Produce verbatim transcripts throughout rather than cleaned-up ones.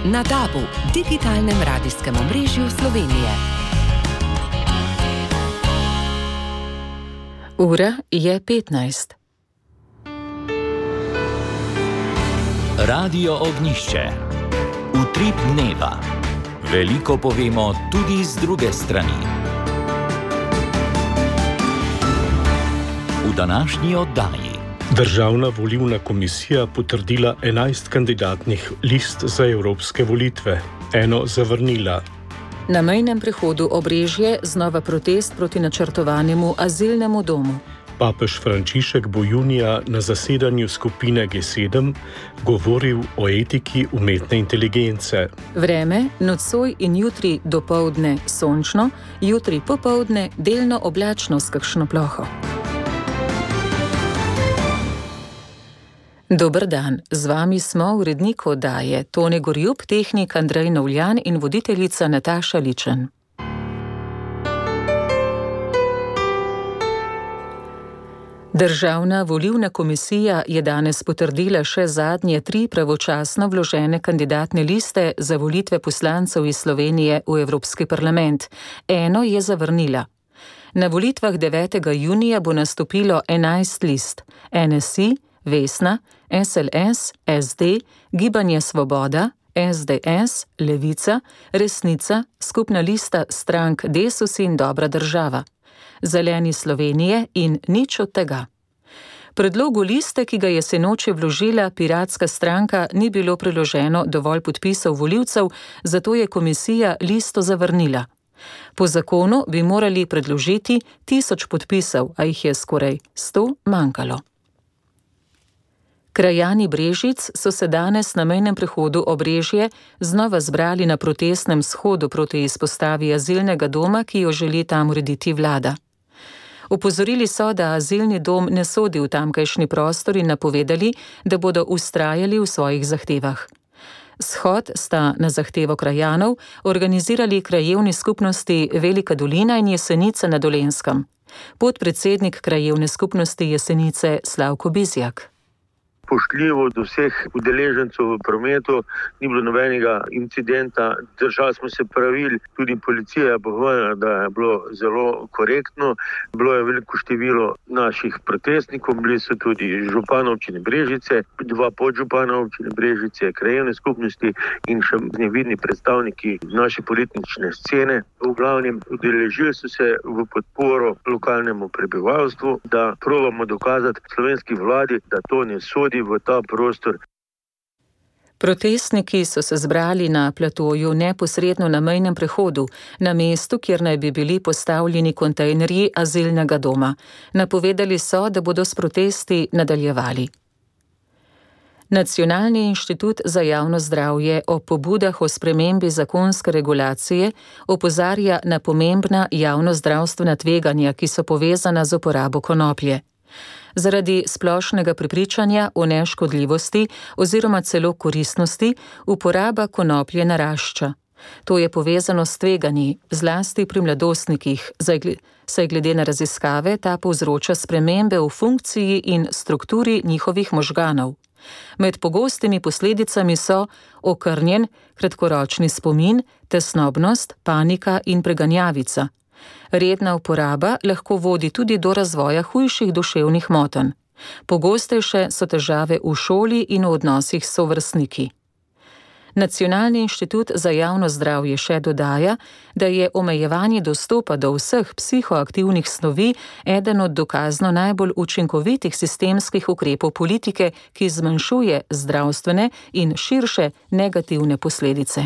na DAB-u, digitalnem radijskem omrežju Slovenije. Ura je petnajst. Radio Ognjišče. Utrip dneva. Veliko povemo tudi z druge strani. V današnji oddaji. Državna volilna komisija potrdila enajst kandidatnih list za evropske volitve, eno zavrnila. Na mejnem prehodu Obrežje znova protest proti načrtovanemu azilnemu domu. Papež Frančišek bo junija na zasedanju skupine G sedem govoril o etiki umetne inteligence. Vreme, nocoj in jutri dopoldne sončno, jutri popoldne delno oblačno s kakšno ploho. Dober dan, z vami smo urednik oddaje Tone Gorjup, tehnik Andrej Novljan in voditeljica Nataša Ličen. Državna volilna komisija je danes potrdila še zadnje tri pravočasno vložene kandidatne liste za volitve poslancev iz Slovenije v Evropski parlament. Eno je zavrnila. Na volitvah devetega junija bo nastopilo enajst list. N S I, Vesna, S L S, S D, Gibanje Svoboda, S D S, Levica, Resnica, skupna lista strank Desus in Dobra država, Zeleni Slovenije in nič od tega. Predlogu liste, ki ga je sinoči vložila Piratska stranka, ni bilo priloženo dovolj podpisov volivcev, zato je komisija listo zavrnila. Po zakonu bi morali predložiti tisoč podpisov, a jih je skoraj sto manjkalo. Krajani Brežic so se danes na mejnem prehodu Obrežje znova zbrali na protestnem shodu proti izpostavi azilnega doma, ki jo želi tam urediti vlada. Opozorili so, da azilni dom ne sodi v tamkajšnji prostor in napovedali, da bodo vztrajali v svojih zahtevah. Shod sta na zahtevo krajanov organizirali krajevni skupnosti Velika Dolina in Jesenice na Dolenjskem. Podpredsednik krajevne skupnosti Jesenice Slavko Bizjak. Spoštljivo do vseh udeležencev v prometu, ni bilo nobenega incidenta, držali smo se pravil, tudi policija je pohvalila, da je bilo zelo korektno. Bilo je veliko število naših protestnikov, bili so tudi župan občine Brežice, dva podžupana občine Brežice, krajevne skupnosti in še nevidni predstavniki naše politične scene. V glavnem udeležili so se v podporo lokalnemu prebivalstvu, da probamo dokazati slovenski vladi, da to ne sodi v ta prostor. Protestniki so se zbrali na platoju neposredno na mejnem prehodu, na mestu, kjer naj bi bili postavljeni kontejnerji azilnega doma. Napovedali so, da bodo s protesti nadaljevali. Nacionalni inštitut za javno zdravje o pobudah o spremembi zakonske regulacije opozarja na pomembna javnozdravstvena tveganja, ki so povezana z uporabo konoplje. Zaradi splošnega prepričanja o neškodljivosti oziroma celo koristnosti uporaba konoplje narašča. To je povezano s tveganji, zlasti pri mladostnikih, saj glede na raziskave ta povzroča spremembe v funkciji in strukturi njihovih možganov. Med pogostimi posledicami so okrnjen, kratkoročni spomin, tesnobnost, panika in preganjavica. Redna uporaba lahko vodi tudi do razvoja hujših duševnih motenj. Pogostejše so težave v šoli in v odnosih s sovrstniki. Nacionalni inštitut za javno zdravje še dodaja, da je omejevanje dostopa do vseh psihoaktivnih snovi eden od dokazno najbolj učinkovitih sistemskih ukrepov politike, ki zmanjšuje zdravstvene in širše negativne posledice.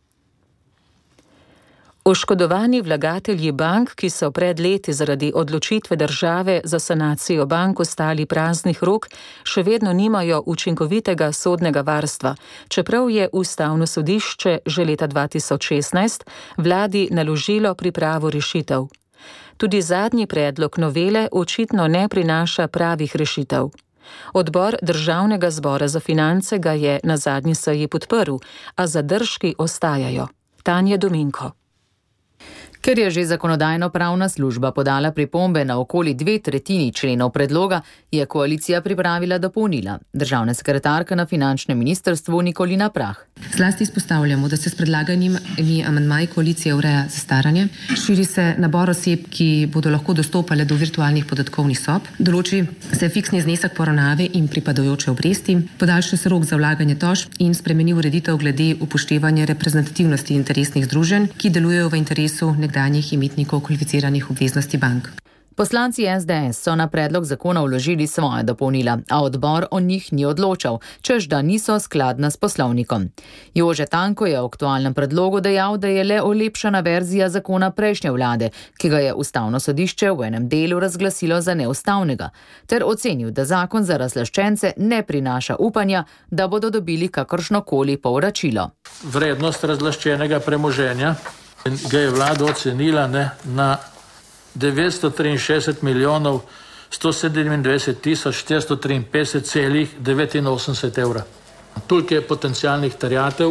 Oškodovani vlagatelji bank, ki so pred leti zaradi odločitve države za sanacijo bank ostali praznih rok, še vedno nimajo učinkovitega sodnega varstva, čeprav je Ustavno sodišče že leta dva tisoč šestnajst vladi naložilo pripravo rešitev. Tudi zadnji predlog novele očitno ne prinaša pravih rešitev. Odbor Državnega zbora za finance ga je na zadnji seji podprl, a zadržki ostajajo. Tanja Dominko. Ker je že zakonodajno-pravna služba podala pripombe na okoli dve tretjini členov predloga, je koalicija pripravila dopolnila. Državna sekretarka na finančnem ministrstvu Nikolina Prah. Zlasti izpostavljamo, da se s predlaganimi amandmaji koalicije ureja zastaranje, širi se nabor oseb, ki bodo lahko dostopale do virtualnih podatkovnih sob, določi se fiksni znesek poravnave in pripadajoče obresti, podaljša se rok za vlaganje tožb in spremeni ureditev glede upoštevanja reprezentativnosti interesnih združenj, ki delujejo v interesu nekdanjih imetnikov kvalificiranih obveznosti bank. Poslanci S D S so na predlog zakona vložili svoje dopolnila, a odbor o njih ni odločal, čež da niso skladna s poslovnikom. Jože Tanko je v aktualnem predlogu dejal, da je le olepšana verzija zakona prejšnje vlade, ki ga je Ustavno sodišče v enem delu razglasilo za neustavnega, ter ocenil, da zakon za razlaščence ne prinaša upanja, da bodo dobili kakršnokoli povračilo. Vrednost razlaščenega premoženja ga je vlada ocenila ne, na devetsto triinšestdeset milijonov sto sedemindvajset tisoč štiristo triinpetdeset celih devetinosemdeset evra. Toliko je potencialnih terjatev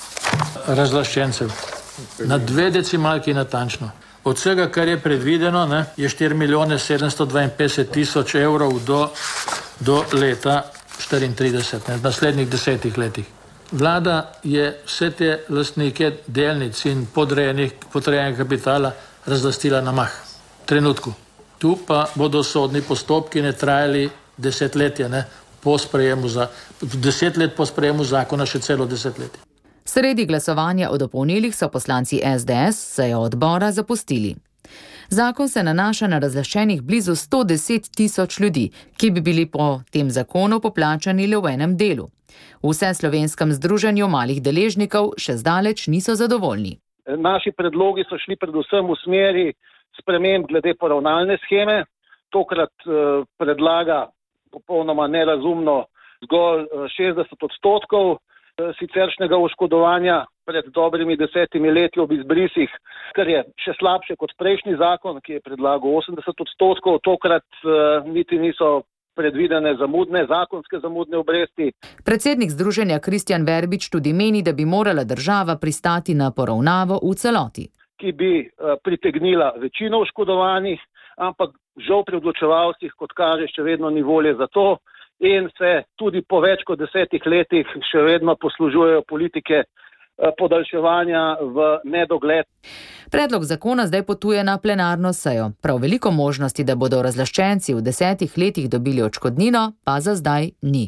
razlaščencev. Na dve decimalki natančno. Od vsega, kar je predvideno, ne, je štiri milijone sedemsto dvainpetdeset tisoč evrov do, do leta štiriintrideset, ne, v naslednjih desetih letih. Vlada je vse te lastnike delnic in podrejenih, podrejenega kapitala razlastila na mah. Trenutku. Tu pa bodo sodni postopki ne trajali desetletja, ne, po sprejemu za, deset let po sprejemu zakona še celo desetletje. Sredi glasovanja o dopolnilih so poslanci S D S sejo odbora zapustili. Zakon se nanaša na razlaščenih blizu sto deset tisoč ljudi, ki bi bili po tem zakonu poplačani le v enem delu. V Vseslovenskem združenju malih deležnikov še zdaleč niso zadovoljni. Naši predlogi so šli predvsem v smeri sprememb glede poravnalne sheme. Tokrat eh, predlaga popolnoma nerazumno zgolj šestdeset odstotkov eh, siceršnjega oškodovanja pred dobrimi desetimi leti ob izbrisih, kar je še slabše kot prejšnji zakon, ki je predlagal osemdeset odstotkov. Tokrat eh, niti niso predvidene zamudne, zakonske zamudne obresti. Predsednik združenja Kristjan Verbič tudi meni, da bi morala država pristati na poravnavo v celoti, ki bi uh, pritegnila večino oškodovanih, ampak žal pri odločevalcih, kot kaže, še vedno ni volje za to in se tudi po več kot desetih letih še vedno poslužujejo politike uh, podaljševanja v nedogled. Predlog zakona zdaj potuje na plenarno sejo. Prav veliko možnosti, da bodo razlaščenci v desetih letih dobili odškodnino, pa za zdaj ni.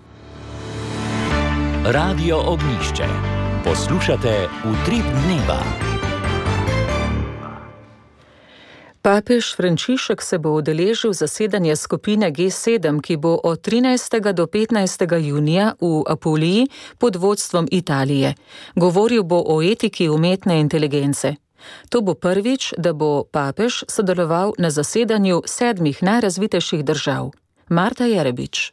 Radio Ognjišče. Poslušate Utrip dneva. Papež Frančišek se bo udeležil zasedanja skupine G sedem, ki bo od trinajstega do petnajstega junija v Apuliji pod vodstvom Italije. Govoril bo o etiki umetne inteligence. To bo prvič, da bo papež sodeloval na zasedanju sedmih najrazvitejših držav. Marta Jerebič.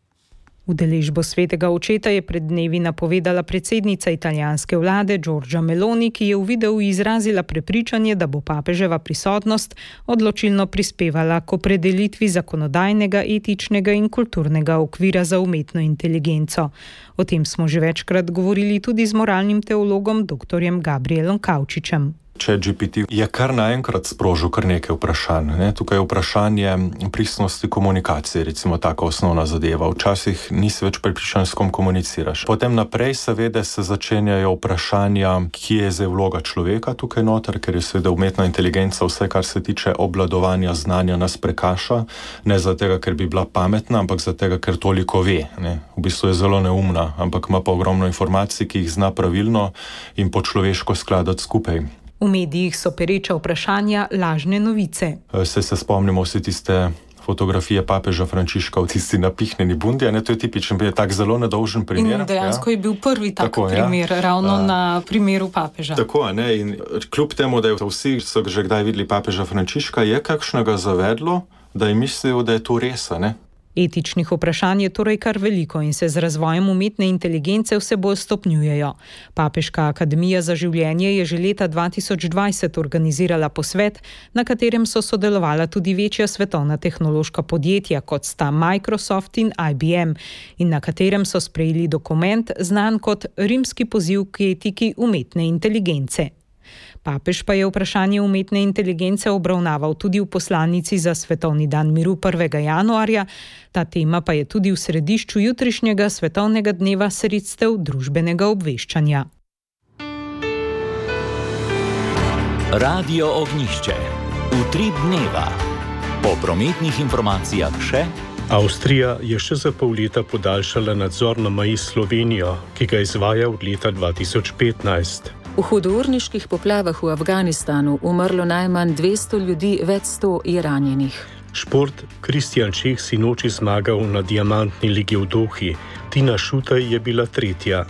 Udeležbo svetega očeta je pred dnevi napovedala predsednica italijanske vlade Giorgia Meloni, ki je v videu izrazila prepričanje, da bo papeževa prisotnost odločilno prispevala k opredelitvi zakonodajnega, etičnega in kulturnega okvira za umetno inteligenco. O tem smo že večkrat govorili tudi z moralnim teologom doktorjem Gabrielom Kavčičem. ChatGPT je kar naenkrat sprožil kar nekaj vprašanj. Ne? Tukaj je vprašanje pristnosti komunikacije, recimo taka osnovna zadeva. Včasih nisi več prepričan, s kom komuniciraš. Potem naprej seveda se začenjajo vprašanja, kje je zdaj vloga človeka tukaj noter, ker je seveda umetna inteligenca vse, kar se tiče obvladovanja znanja, nas prekaša. Ne zato, ker bi bila pametna, ampak zato, ker toliko ve. Ne? V bistvu je zelo neumna, ampak ima pa ogromno informacij, ki jih zna pravilno in po človeško skladati skupaj. V medijih so pereča vprašanja lažne novice. Se se spomnimo vsi tiste fotografije papeža Frančiška v tisti napihnjeni bundi, ne, to je tipičen, je tak zelo nedolžen primer. In dejansko ja. je bil prvi tak tako, primer, ja. ravno A, na primeru papeža. Tako, ne, in kljub temu, da je vsi so že kdaj videli papeža Frančiška, je kakšnega zavedlo, da je mislil, da je to res, ne? Etičnih vprašanj je torej kar veliko in se z razvojem umetne inteligence vse bolj stopnjujejo. Papeška akademija za življenje je že leta dva tisoč dvajset organizirala posvet, na katerem so sodelovala tudi večja svetovna tehnološka podjetja, kot sta Microsoft in I B M, in na katerem so sprejeli dokument, znan kot Rimski poziv k etiki umetne inteligence. Papež pa je vprašanje umetne inteligence obravnaval tudi v poslanici za Svetovni dan miru prvega januarja. Ta tema pa je tudi v središču jutrišnjega svetovnega dneva sredstev družbenega obveščanja. Radio Ognjišče. Utrip dneva. Po prometnih informacijah še. Avstrija je še za pol leta podaljšala nadzor na meji s Slovenijo, ki ga izvaja od leta dva tisoč petnajst. V hudourniških poplavah v Afganistanu umrlo najmanj dvesto ljudi, več sto je ranjenih. Šport. Kristjan Čeh sinoči zmagal na diamantni ligi v Dohi. Tina Šutaj je bila tretja.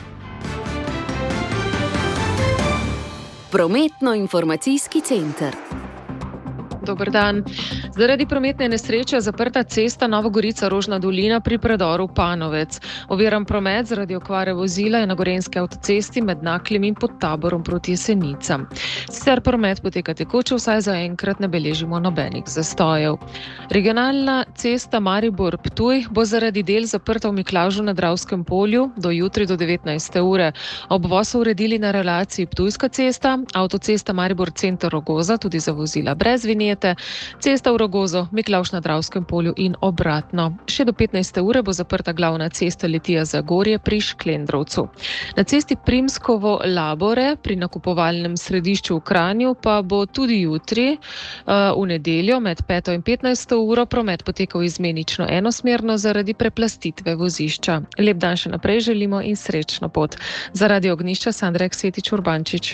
Prometno-informacijski center. Dober dan. Zaradi prometne nesreče je zaprta cesta Nova Gorica-Rožna dolina pri predoru Panovec. Oviran promet zaradi okvare vozila je na gorenjski avtocesti med Naklem in pod Taborom proti Jesenicam. Sicer promet poteka tekoče, vsaj zaenkrat ne beležimo nobenih zastojev. Regionalna cesta Maribor-Ptuj bo zaradi del zaprta v Miklavžu na Dravskem polju do jutri do devetnajste ure. Obvoz so uredili na relaciji Ptujska cesta, avtocesta Maribor-Center-Rogoza tudi za vozila brez vinjete, cesta v Rogozo, Miklavž na Dravskem polju in obratno. Še do petnajste ure bo zaprta glavna cesta Litija-Zagorje pri Šklendrovcu. Na cesti Primskovo-Labore pri nakupovalnem središču v Kranju pa bo tudi jutri uh, v nedeljo med peto in petnajsto uro promet potekal izmenično enosmerno zaradi preplastitve vozišča. Lep dan še naprej želimo in srečno pot. Za Radio Ognjišča Sandra Eksetič Urbančič.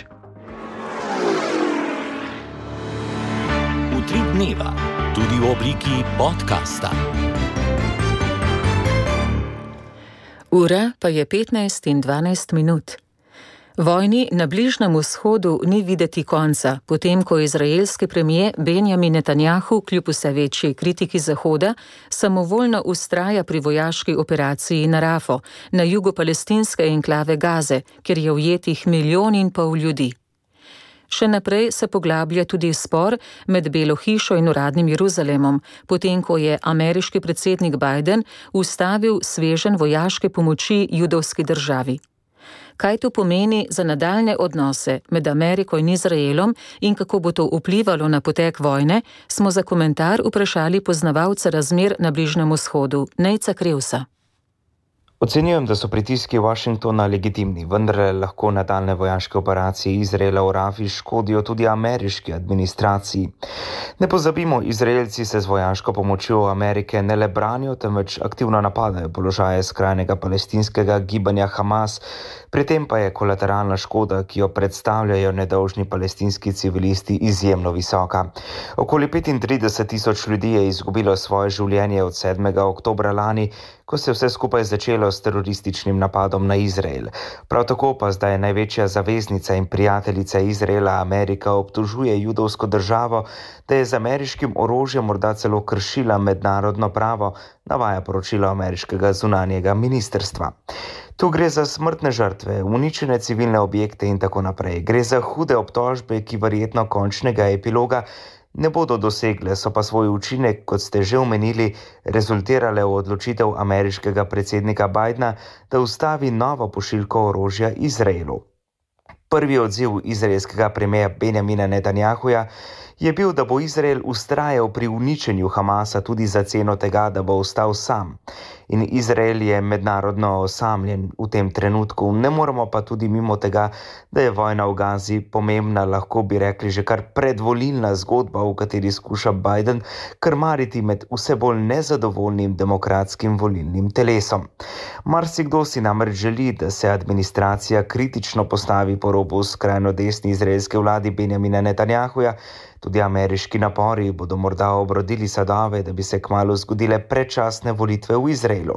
Utrip dneva, tudi v obliki podcasta. Ura pa je petnajst in dvanajst minut. Vojni na Bližnjem vzhodu ni videti konca, potem ko izraelski premijer Benjamin Netanjahu kljub vse večji kritiki Zahoda samovoljno vztraja pri vojaški operaciji na Rafo, na jugu palestinske enklave Gaze, kjer je ujetih milijon in pol ljudi. Še naprej se poglablja tudi spor med Belo hišo in uradnim Jeruzalemom, potem ko je ameriški predsednik Biden ustavil sveženj vojaške pomoči judovski državi. Kaj to pomeni za nadaljne odnose med Ameriko in Izraelom in kako bo to vplivalo na potek vojne, smo za komentar vprašali poznavalca razmer na Bližnjem vzhodu, Nejca Krevsa. Ocenjujem, da so pritiski Washingtona legitimni, vendar lahko nadaljne vojaške operacije Izraela v Rafi škodijo tudi ameriški administraciji. Ne pozabimo, Izraelci se z vojaško pomočjo Amerike ne le branijo, temveč aktivno napadajo položaje skrajnega palestinskega gibanja Hamas, pri tem pa je kolateralna škoda, ki jo predstavljajo nedolžni palestinski civilisti, izjemno visoka. Okoli petintrideset tisoč ljudi je izgubilo svoje življenje od sedmega oktobra lani, ko se je vse skupaj začelo s terorističnim napadom na Izrael. Prav tako pa zdaj največja zaveznica in prijateljica Izraela, Amerika, obtožuje judovsko državo, da je z ameriškim orožjem morda celo kršila mednarodno pravo, navaja poročilo ameriškega zunanjega ministrstva. Tu gre za smrtne žrtve, uničene civilne objekte in tako naprej. Gre za hude obtožbe, ki verjetno končnega epiloga ne bodo dosegle, so pa svoj učinek, kot ste že omenili, rezultirale v odločitev ameriškega predsednika Bidena, da ustavi novo pošiljko orožja Izraelu. Prvi odziv izraelskega premierja Benjamina Netanjahuja je bil, da bo Izrael vztrajal pri uničenju Hamasa tudi za ceno tega, da bo ostal sam. In Izrael je mednarodno osamljen v tem trenutku. Ne moremo pa tudi mimo tega, da je vojna v Gazi pomembna, lahko bi rekli že kar predvolilna zgodba, v kateri skuša Biden krmariti med vse bolj nezadovoljnim demokratskim volilnim telesom. Marsikdo si namreč želi, da se administracija kritično postavi po robu skrajno desni izraelske vladi Benjamina Netanjahuja. Tudi ameriški napori bodo morda obrodili sadove, da bi se kmalu zgodile predčasne volitve v Izraelu.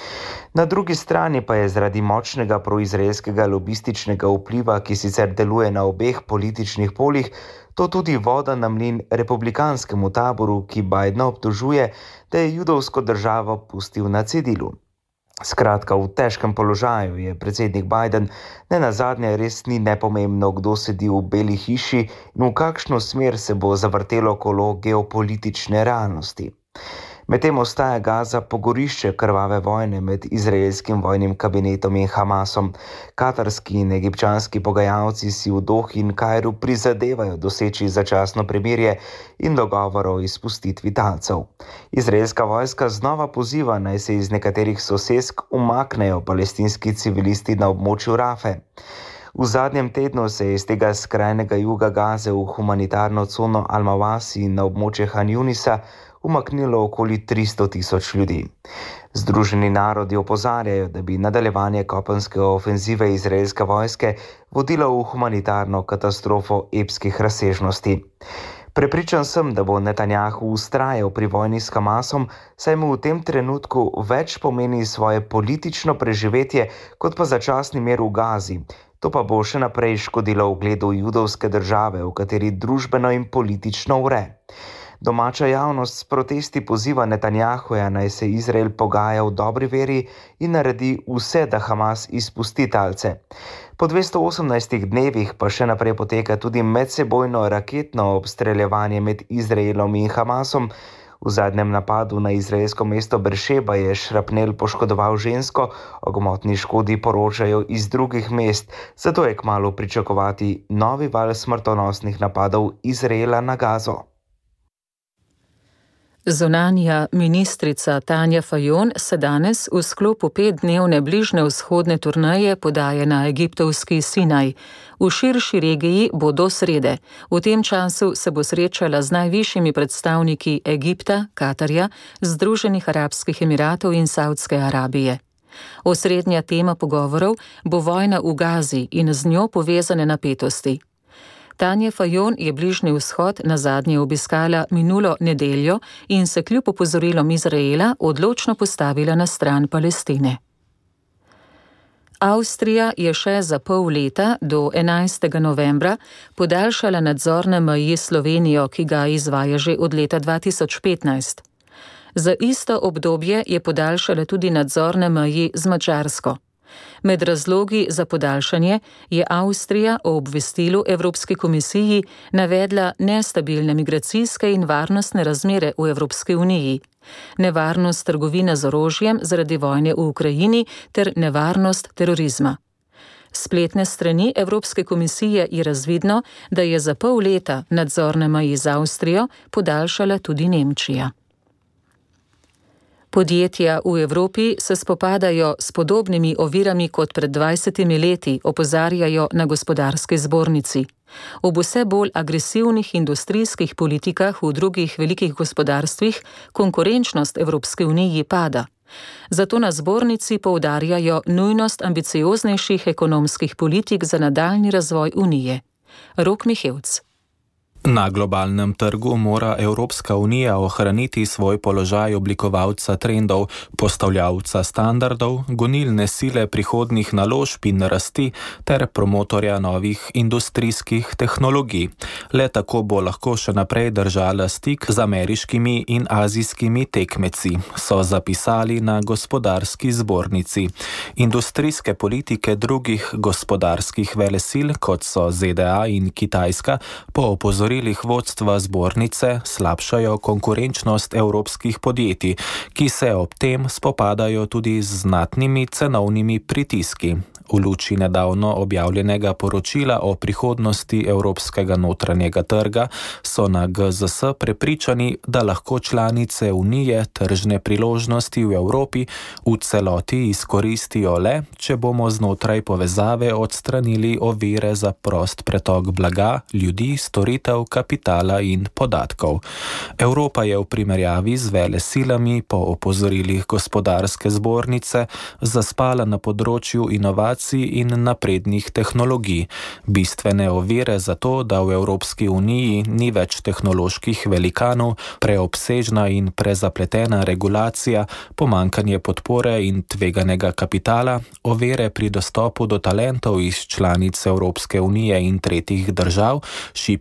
Na drugi strani pa je zaradi močnega proizraelskega lobističnega vpliva, ki sicer deluje na obeh političnih poljih, to tudi voda na mlin republikanskemu taboru, ki Bidena obtožuje, da je judovsko državo pustil na cedilu. Skratka, v težkem položaju je predsednik Biden, ne nazadnje res ni nepomembno, kdo sedi v Beli hiši in v kakšno smer se bo zavrtelo kolo geopolitične realnosti. Medtem ostaja Gaza pogorišče krvave vojne med izraelskim vojnim kabinetom in Hamasom. Katarski in egipčanski pogajalci si v Dohi in Kairu prizadevajo doseči začasno premirje in dogovor o izpustitvi talcev. Izraelska vojska znova poziva, naj se iz nekaterih sosesk umaknejo palestinski civilisti na območju Rafe. V zadnjem tednu se je iz tega skrajnega juga Gaze v humanitarno cono Al-Mawasi na območje Han Junisa umaknilo okoli tristo tisoč ljudi. Združeni narodi opozarjajo, da bi nadaljevanje kopenske ofenzive izraelske vojske vodilo v humanitarno katastrofo epskih razsežnosti. Prepričan sem, da bo Netanjahu vztrajal pri vojni s Hamasom, saj mu v tem trenutku več pomeni svoje politično preživetje kot pa začasni mir v Gazi. To pa bo še naprej škodilo ugledu judovske države, v kateri družbeno in politično vre. Domača javnost s protesti poziva Netanjahuja, naj se Izrael pogaja v dobri veri in naredi vse, da Hamas izpusti talce. Po dvesto osemnajstih dnevih pa še naprej poteka tudi medsebojno raketno obstreljevanje med Izraelom in Hamasom. V zadnjem napadu na izraelsko mesto Beršeba je šrapnel poškodoval žensko, o gmotni škodi poročajo iz drugih mest, zato je kmalu pričakovati novi val smrtonosnih napadov Izraela na Gazo. Zunanja ministrica Tanja Fajon se danes v sklopu petdnevne bližnje vzhodne turneje podaja na egiptovski Sinaj. V širši regiji bo do srede. V tem času se bo srečala z najvišjimi predstavniki Egipta, Katarja, Združenih arabskih emiratov in Saudske Arabije. Osrednja tema pogovorov bo vojna v Gazi in z njo povezane napetosti. Tanja Fajon je bližnji vzhod nazadnje obiskala minulo nedeljo in se kljub opozorilom Izraela odločno postavila na stran Palestine. Avstrija je še za pol leta do enajstega novembra podaljšala nadzor na meji s Slovenijo, ki ga izvaja že od leta dva tisoč petnajst. Za isto obdobje je podaljšala tudi nadzor na meji z Madžarsko. Med razlogi za podaljšanje je Avstrija o obvestilu Evropski komisiji navedla nestabilne migracijske in varnostne razmere v Evropski uniji, nevarnost trgovine z orožjem zaradi vojne v Ukrajini ter nevarnost terorizma. Spletne strani Evropske komisije je razvidno, da je za pol leta nadzor na meji z Avstrijo podaljšala tudi Nemčija. Podjetja v Evropi se spopadajo s podobnimi ovirami kot pred dvajsetimi leti, opozarjajo na gospodarski zbornici. Ob vse bolj agresivnih industrijskih politikah v drugih velikih gospodarstvih konkurenčnost Evropske unije pada. Zato na zbornici poudarjajo nujnost ambicioznejših ekonomskih politik za nadaljnji razvoj unije. Rok Mihevc. Na globalnem trgu mora Evropska unija ohraniti svoj položaj oblikovalca trendov, postavljavca standardov, gonilne sile prihodnjih naložb in rasti ter promotorja novih industrijskih tehnologij. Le tako bo lahko še naprej držala stik z ameriškimi in azijskimi tekmeci, so zapisali na gospodarski zbornici. Industrijske politike drugih gospodarskih velesil, kot so Z D A in Kitajska, po opozorili vodstva zbornice slabšajo konkurenčnost evropskih podjetij, ki se ob tem spopadajo tudi z znatnimi cenovnimi pritiski. V luči nedavno objavljenega poročila o prihodnosti evropskega notranjega trga so na G Z S prepričani, da lahko članice Unije tržne priložnosti v Evropi v celoti izkoristijo le, če bomo znotraj povezave odstranili ovire za prost pretok blaga, ljudi, storitev, kapitala in podatkov. Evropa je v primerjavi z velesilami po opozorilih gospodarske zbornice zaspala na področju inovacij in naprednih tehnologij. Bistvene ovire za to, da v Evropski uniji ni več tehnoloških velikanov, preobsežna in prezapletena regulacija, pomanjkanje podpore in tveganega kapitala, ovire pri dostopu do talentov iz članic Evropske unije in tretjih držav, šibkosti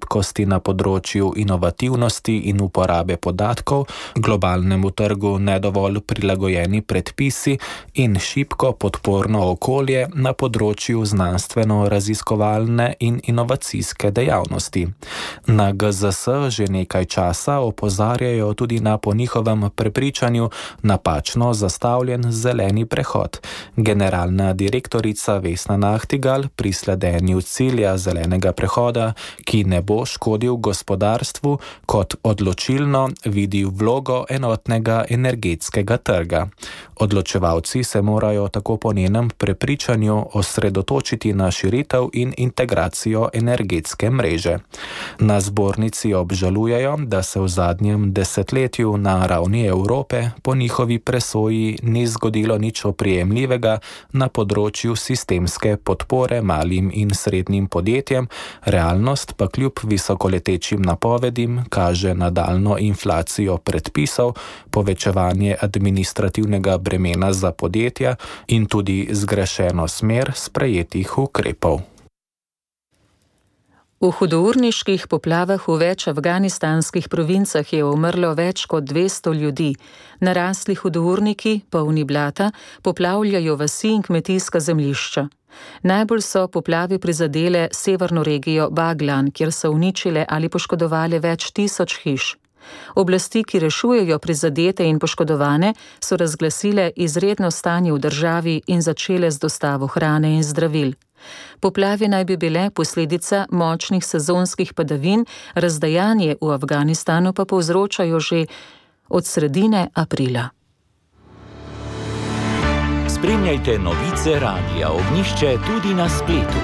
zmogljivosti na področju inovativnosti in uporabe podatkov, globalnemu trgu nedovolj prilagojeni predpisi in šibko podporno okolje na področju znanstveno-raziskovalne in inovacijske dejavnosti. Na G Z S že nekaj časa opozarjajo tudi na po njihovem prepričanju napačno zastavljen zeleni prehod. Generalna direktorica Vesna Nahtigal pri sledenju cilja zelenega prehoda, ki ne bo škodil gospodarstvu, kot odločilno vidi vlogo enotnega energetskega trga. Odločevalci se morajo tako po njenem prepričanju osredotočiti na širitev in integracijo energetske mreže. Na zbornici obžalujejo, da se v zadnjem desetletju na ravni Evrope po njihovi presoji ni zgodilo nič oprijemljivega na področju sistemske podpore malim in srednjim podjetjem, realnost pa kljub visokoletečim napovedim kaže nadaljnjo inflacijo predpisov, povečevanje administrativnega bremena za podjetja in tudi zgrešeno smer sprejetih ukrepov. V hudourniških poplavah v več afganistanskih provincah je umrlo več kot dvesto ljudi. Narasli hudourniki, polni blata, poplavljajo vasi in kmetijska zemljišča. Najbolj so poplave prizadele severno regijo Baglan, kjer so uničile ali poškodovale več tisoč hiš. Oblasti, ki rešujejo prizadete in poškodovane, so razglasile izredno stanje v državi in začele z dostavo hrane in zdravil. Poplave naj bi bile posledica močnih sezonskih padavin, razdajanje v Afganistanu pa povzročajo že od sredine aprila. Spremljajte novice Radia Ognjišče tudi na spletu.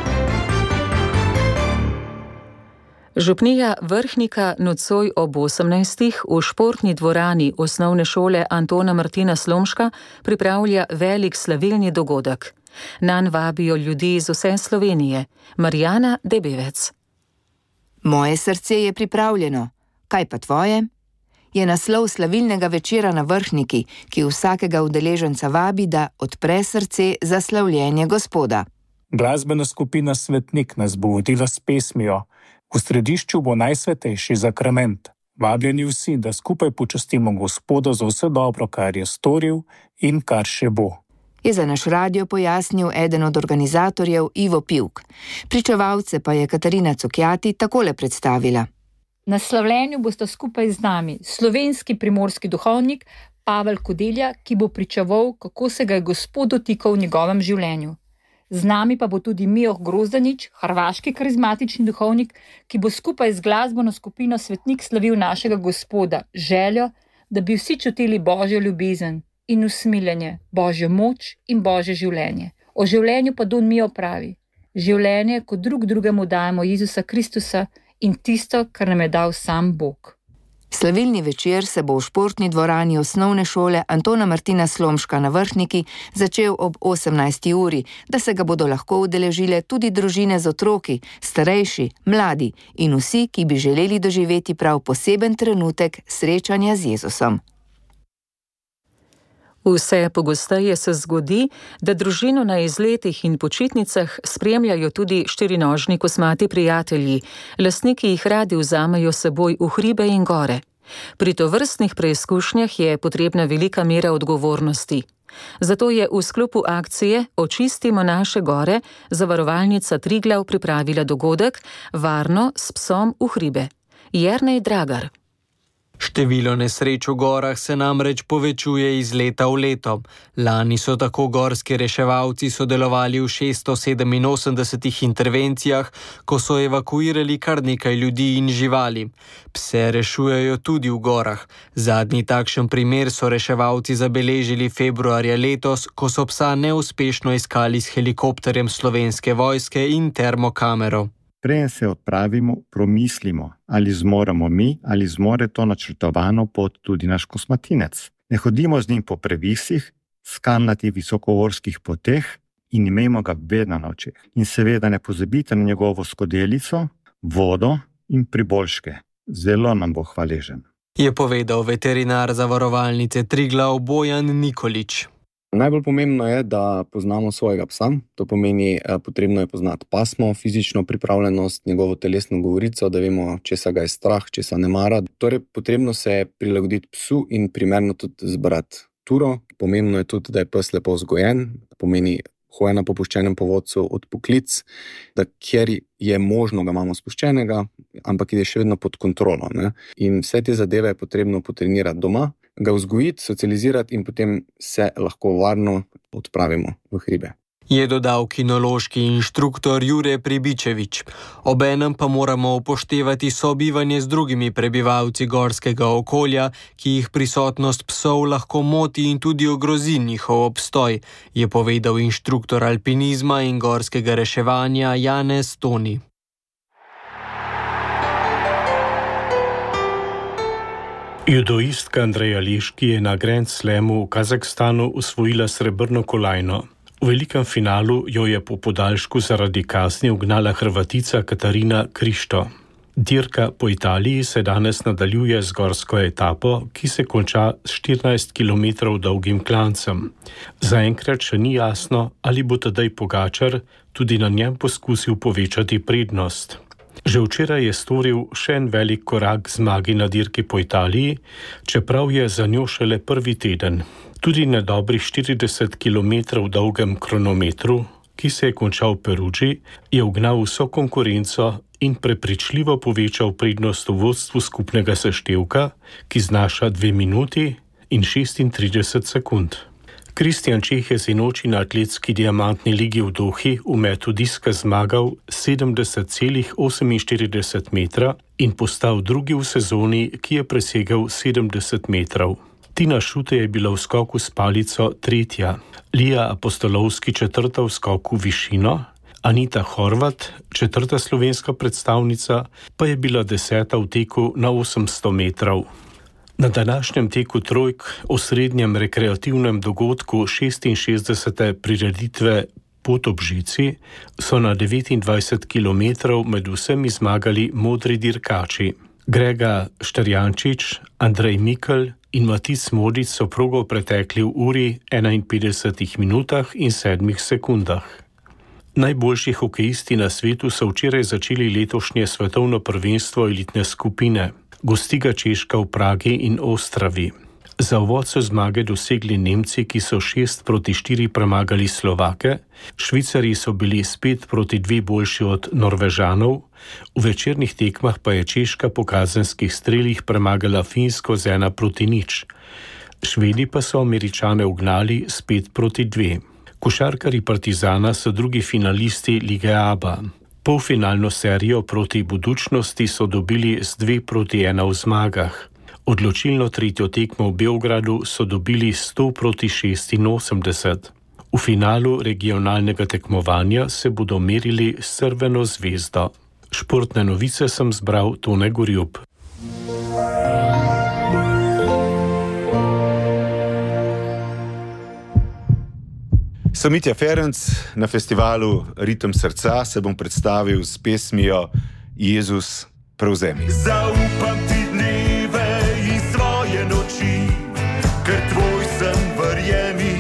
Župnija Vrhnika nocoj ob osemnajstih v športni dvorani osnovne šole Antona Martina Slomška pripravlja velik slavilni dogodek. Nanj vabijo ljudi iz vse Slovenije. Marjana Debevec. Moje srce je pripravljeno. Kaj pa tvoje? Je naslov slavilnega večera na Vrhniki, ki vsakega udeleženca vabi, da odpre srce za slavljenje Gospoda. Glasbena skupina Svetnik nas bo vodila s pesmijo. V središču bo najsvetejši zakrament. Vabljeni vsi, da skupaj počastimo Gospoda za vse dobro, kar je storil in kar še bo. Je za naš radio pojasnil eden od organizatorjev Ivo Pivk. Pričevalce pa je Katarina Cukjati takole predstavila. Na slavljenju bosta skupaj z nami slovenski primorski duhovnik Pavel Kodelja, ki bo pričeval, kako se ga je Gospod dotikal v njegovem življenju. Z nami pa bo tudi Mijoh Grozdanič, hrvaški karizmatični duhovnik, ki bo skupaj z glasbeno skupino Svetnik slavil našega Gospoda, željo, da bi vsi čutili Božjo ljubezen in usmiljenje, Božjo moč in Božje življenje. O življenju pa Don Mijo pravi: življenje, ko drug drugemu dajemo Jezusa Kristusa in tisto, kar nam je dal sam Bog. Slavilni večer se bo v športni dvorani osnovne šole Antona Martina Slomška na Vrhniki začel ob osemnajsti uri, da se ga bodo lahko udeležile tudi družine z otroki, starejši, mladi in vsi, ki bi želeli doživeti prav poseben trenutek srečanja z Jezusom. Vse pogosteje se zgodi, da družino na izletih in počitnicah spremljajo tudi štirinožni kosmati prijatelji. Lastniki jih radi vzamejo seboj v hribe in gore. Pri tovrstnih preizkušnjah je potrebna velika mera odgovornosti. Zato je v sklopu akcije Očistimo naše gore zavarovalnica Triglav pripravila dogodek Varno s psom v hribe. Jernej Dragar. Število nesreč v gorah se namreč povečuje iz leta v leto. Lani so tako gorski reševalci sodelovali v šeststo sedeminosemdesetih intervencijah, ko so evakuirali kar nekaj ljudi in živali. Pse rešujejo tudi v gorah. Zadnji takšen primer so reševalci zabeležili februarja letos, ko so psa neuspešno iskali s helikopterjem Slovenske vojske in termokamero. Preden se odpravimo, promislimo, ali zmoremo mi, ali zmore to načrtovano pot tudi naš kosmatinec. Ne hodimo z njim po previsih, skalnatih visokogorskih poteh in imejmo ga vedno na očeh. In seveda ne pozabite na njegovo skodelico, vodo in priboljške. Zelo nam bo hvaležen. Je povedal veterinar zavarovalnice Triglav Bojan Nikolič. Najbolj pomembno je, da poznamo svojega psa. To pomeni, potrebno je poznati pasmo, fizično pripravljenost, njegovo telesno govorico, da vemo, česa ga je strah, česa ne mara. Torej, potrebno se je prilagoditi psu in primerno tudi zbrati turo. Pomembno je tudi, da je pes lepo vzgojen, pomeni hoja na popuščenem povodcu, odpoklic, da kjer je možno, ga imamo spuščenega, ampak je še vedno pod kontrolo. Ne? In vse te zadeve je potrebno potrenirati doma, ga vzgojiti, socializirati in potem se lahko varno odpravimo v hribe. Je dodal kinološki inštruktor Jure Pribičevič. Obenem pa moramo upoštevati sobivanje z drugimi prebivalci gorskega okolja, ki jih prisotnost psov lahko moti in tudi ogrozi njihov obstoj, je povedal inštruktor alpinizma in gorskega reševanja Janez Toni. Judoistka Andreja Leški je na Grand Slamu v Kazahstanu osvojila srebrno kolajno. V velikem finalu jo je po podaljšku zaradi kazni ugnala Hrvatica Katarina Krišto. Dirka po Italiji se danes nadaljuje z gorsko etapo, ki se konča s štirinajst kilometrov dolgim klancem. Zaenkrat še ni jasno, ali bo Tadej Pogačar tudi na njem poskusil povečati prednost. Že včeraj je storil še en velik korak k zmagi na dirki po Italiji, čeprav je za njo šele prvi teden. Tudi na dobrih štirideset kilometrov dolgem kronometru, ki se je končal v Peruggi, je ugnal vso konkurenco in prepričljivo povečal prednost v vodstvu skupnega seštevka, ki znaša dve minuti in šestintrideset sekund. Kristjan Čeh je sinoči na atletski diamantni ligi v Dohi v metu diska zmagal sedemdeset celih oseminštirideset metra in postal drugi v sezoni, ki je presegel sedemdeset metrov. Tina Šute je bila v skoku s palico tretja, Lija Apostolovski četrta v skoku v višino, Anita Horvat, četrta slovenska predstavnica, pa je bila deseta v teku na osemsto metrov. Na današnjem teku trojk, osrednjem rekreativnem dogodku šestinšestdesete prireditve Pot ob žici, so na devetindvajset kilometrov med vsemi zmagali modri dirkači. Grega Štarjančič, Andrej Mikl in Matic Modic so progo pretekli v uri, enainpetdesetih minutah in sedmih sekundah. Najboljši hokejisti na svetu so včeraj začeli letošnje svetovno prvenstvo elitne skupine. Gosti ga Češka v Pragi in Ostravi. Za uvod so zmage dosegli Nemci, ki so šest proti štiri premagali Slovake, Švicarji so bili spet proti dve boljši od Norvežanov, v večernih tekmah pa je Češka po kazenskih strelih premagala Finsko z ena proti nič. Švedi pa so Američane ugnali spet proti dve. Košarkarji Partizana so drugi finalisti Lige Aba. Polfinalno serijo proti Budućnosti so dobili z dve proti ena v zmagah. Odločilno tretjo tekmo v Beogradu so dobili sto proti šestinosemdeset. V finalu regionalnega tekmovanja se bodo merili s Crveno zvezdo. Športne novice sem zbral Tone Gorjub. Sem Mitja Ferenc, na festivalu Ritem srca se bom predstavil s pesmijo Jezus prevzemi. Zaupam ti dneve in svoje noči, ker tvoj sem, verjemi.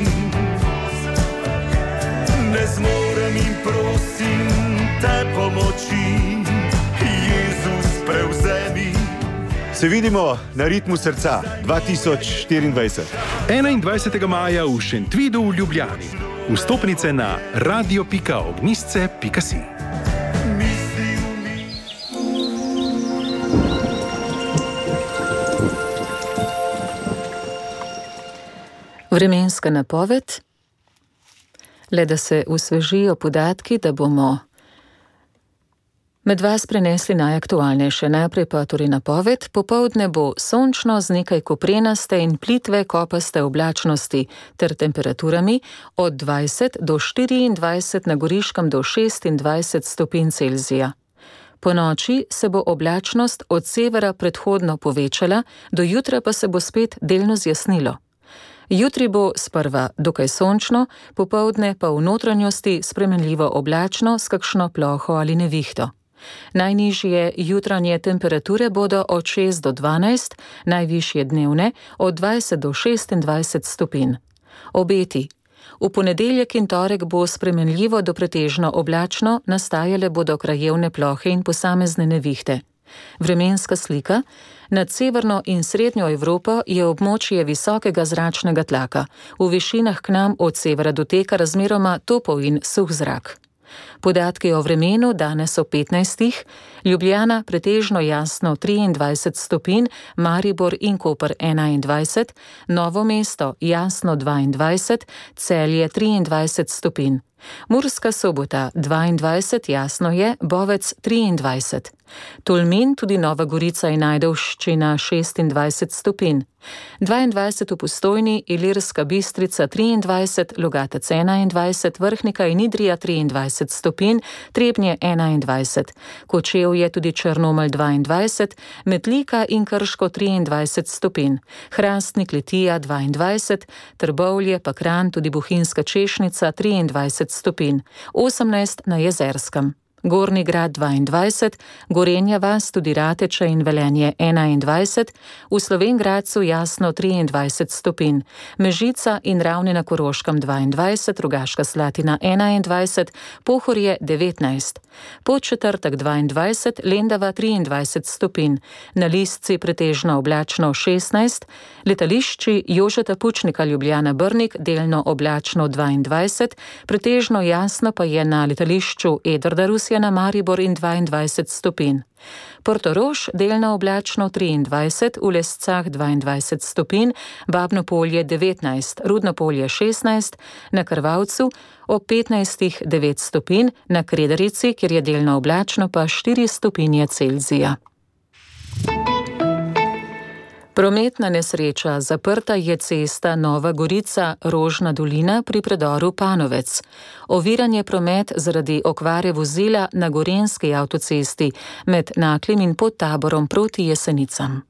Ne zmorem in prosim te pomoči, Jezus prevzemi. Se vidimo na Ritmu srca dva tisoč štiriindvajset. enaindvajsetega maja v Šentvidu v Ljubljani. Vstopnice na radio pika ognjisce pika si. Vremenska napoved. Le da se osvežijo podatki, da bomo med vas prenesli najaktualnejše. Najprej pa torej napoved. Popoldne bo sončno z nekaj koprenaste in plitve kopaste oblačnosti ter temperaturami od dvajset do štiriindvajset, na Goriškem do šestindvajset stopinj Celzija. Po noči se bo oblačnost od severa predhodno povečala, do jutra pa se bo spet delno zjasnilo. Jutri bo sprva dokaj sončno, popoldne pa v notranjosti spremenljivo oblačno s kakšno ploho ali nevihto. Najnižje jutranje temperature bodo od šest do dvanajst, najvišje dnevne od dvajset do šestindvajset stopinj. Obeti. V ponedeljek in torek bo spremenljivo do pretežno oblačno, nastajale bodo krajevne plohe in posamezne nevihte. Vremenska slika. Nad severno in srednjo Evropo je območje visokega zračnega tlaka. V višinah k nam od severa doteka razmeroma topel in suh zrak. Podatki o vremenu danes o petnajstih, Ljubljana pretežno jasno triindvajset stopinj, Maribor in Koper enaindvajset, Novo mesto jasno dvaindvajset, Celje triindvajset stopinj. Murska Sobota dvaindvajset, jasno je, Bovec triindvajset. Tolmin, tudi Nova Gorica in Ajdovščina šestindvajset stopinj. dvaindvajset v Postojni, Ilirska Bistrica triindvajset, Logatec enaindvajset, Vrhnika in Idrija triindvajset stopinj, Trebnje enaindvajset. Kočevje tudi Črnomelj dvaindvajset, Metlika in Krško triindvajset stopinj. Hrastnik, Litija dvaindvajset, Trbovlje pa Kranj, tudi Bohinjska Češnica triindvajset stopinj. osemnajst na Jezerskem. Gornji Grad dvaindvajset, Gorenja vas, tudi Rateče in Velenje enaindvajset, v Slovenj Gradcu jasno triindvajset stopinj, Mežica in Ravne na Koroškem dvaindvajset, Rogaška Slatina enaindvajset, Pohorje devetnajst, Podčetrtek dvaindvajset, Lendava triindvajset stopinj, na Lisci pretežno oblačno šestnajst, letališči Jožeta Pučnika Ljubljana Brnik delno oblačno dvaindvajset, pretežno jasno pa je na letališču Edvarda Rusjana Maribor in dvaindvajset stopinj. Portorož delno oblačno triindvajset, v Lescah dvaindvajset stopinj, Babno Polje devetnajst, Rudno Polje šestnajst, na Krvavcu ob petnajstih devet stopinj, na Kredarici, kjer je delno oblačno, pa štiri stopinje Celzija. Prometna nesreča. Zaprta je cesta Nova Gorica-Rožna dolina pri predoru Panovec. Oviran je promet zaradi okvare vozila na gorenjski avtocesti med Naklim in Podtaborom proti Jesenicam.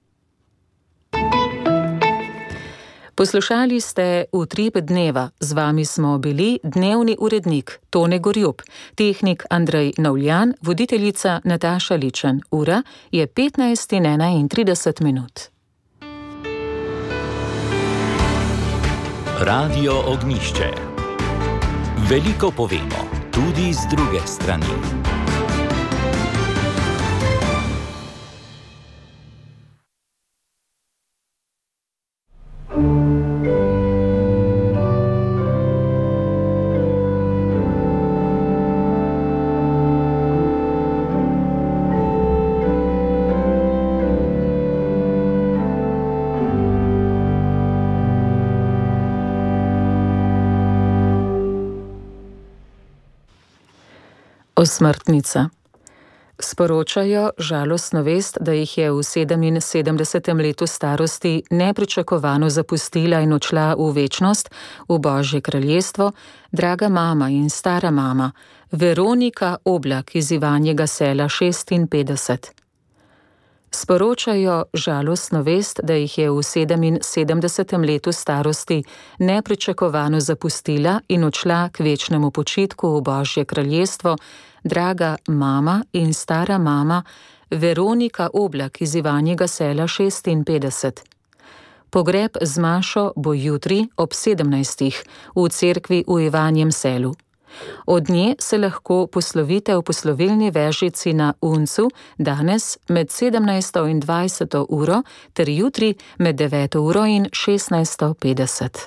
Poslušali ste Utrip dneva. Z vami smo bili dnevni urednik Tone Gorjup, tehnik Andrej Navljan, voditeljica Nataša Ličen. Ura je petnajst in enaintrideset minut. Radio Ognjišče. Veliko povemo, tudi z druge strani. Osmrtnica. Sporočajo žalostno vest, da jih je v sedeminsedemdesetem letu starosti nepričakovano zapustila in odšla v večnost, v Božje kraljestvo, draga mama in stara mama, Veronika Oblak iz Ivanjega Sela šestinpetdeset. Sporočajo žalostno vest, da jih je v sedeminsedemdesetem letu starosti nepričakovano zapustila in odšla k večnemu počitku v Božje kraljestvo, draga mama in stara mama, Veronika Oblak iz Ivanjega Sela šestinpetdeset. Pogreb z mašo bo jutri ob sedemnajstih v cerkvi v Ivanjem Selu. Od nje se lahko poslovite v poslovilni vežici na Uncu danes med sedemnajsto in dvajseto uro ter jutri med deveto uro in šestnajsto petdeset.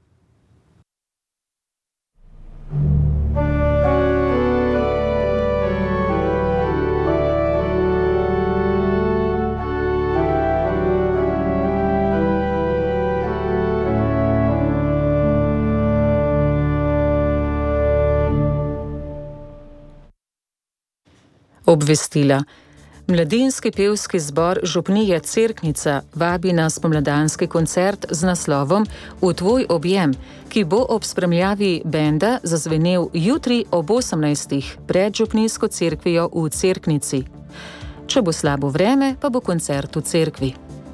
Obvestila. Mladinski pevski zbor Župnije Cerknica vabi na spomladanski koncert z naslovom V tvoj objem, ki bo ob spremljavi benda zazvenel jutri ob osemnajstih pred župnijsko cerkvijo v Cerknici. Če bo slabo vreme, pa bo koncert v cerkvi.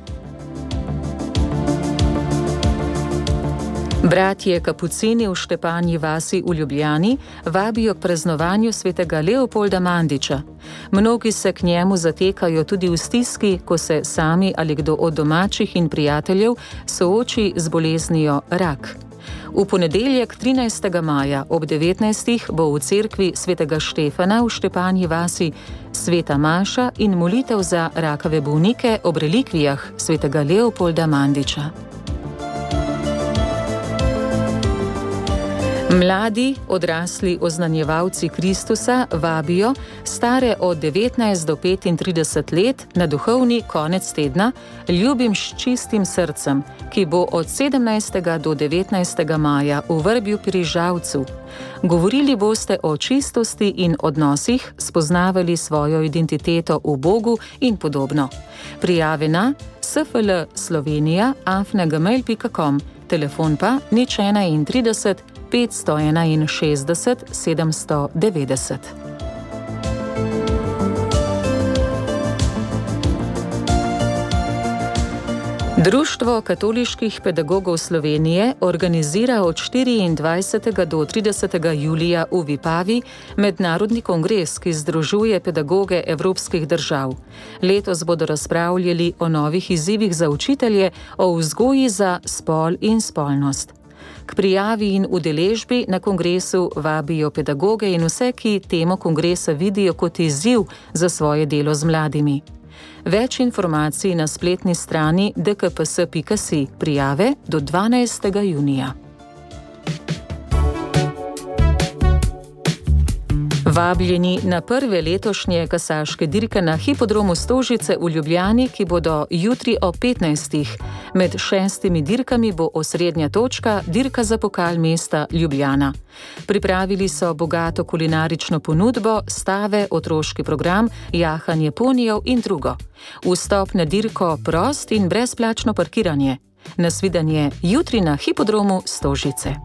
Bratje Kapucini v Štepanji vasi v Ljubljani vabijo k praznovanju svetega Leopolda Mandiča. Mnogi se k njemu zatekajo tudi v stiski, ko se sami ali kdo od domačih in prijateljev sooči z boleznijo rak. V ponedeljek trinajstega maja ob devetnajstih bo v cerkvi svetega Štefana v Štepanji vasi sveta maša in molitev za rakave bolnike ob relikvijah svetega Leopolda Mandiča. Mladi, odrasli oznanjevalci Kristusa vabijo stare od devetnajst do petintrideset let na duhovni konec tedna Ljubim s čistim srcem, ki bo od sedemnajstega do devetnajstega maja v Vrbju pri Žalcu. Govorili boste o čistosti in odnosih, spoznavali svojo identiteto v Bogu in podobno. Prijave na s f l slovenija afna gmail pika com, telefon pa nič enaintrideset petsto enainšestdeset sedemsto devetdeset. Društvo katoliških pedagogov Slovenije organizira od štiriindvajsetega do tridesetega julija v Vipavi mednarodni kongres, ki združuje pedagoge evropskih držav. Letos bodo razpravljali o novih izzivih za učitelje, o vzgoji za spol in spolnost. K prijavi in udeležbi na kongresu vabijo pedagoge in vse, ki temo kongresa vidijo kot izziv za svoje delo z mladimi. Več informacij na spletni strani d k p s pika si, prijave do dvanajstega junija. Vabljeni na prve letošnje kasaške dirke na hipodromu Stožice v Ljubljani, ki bodo jutri ob petnajstih. Med šestimi dirkami bo osrednja točka dirka za pokal mesta Ljubljana. Pripravili so bogato kulinarično ponudbo, stave, otroški program, jahanje ponijev in drugo. Vstop na dirko prost in brezplačno parkiranje. Nasvidenje jutri na hipodromu Stožice.